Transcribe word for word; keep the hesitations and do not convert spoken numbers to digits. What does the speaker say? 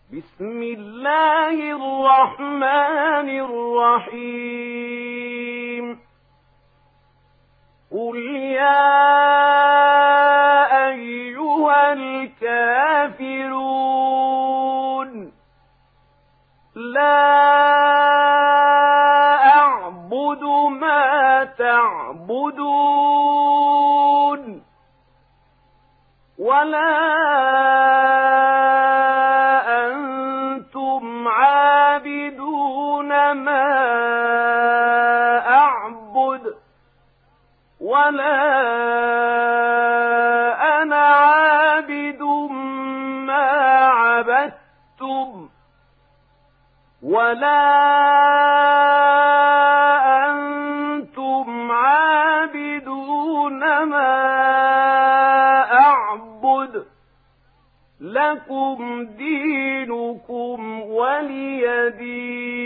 بسم الله الرحمن الرحيم قل يا أيها الكافرون لا أعبد ما تعبدون ولا أنتم عابدون ما أعبد ولا أنا عابد ما عبدتم ولا أنتم عابدون ما أعبد لكم دينكم ولي دين.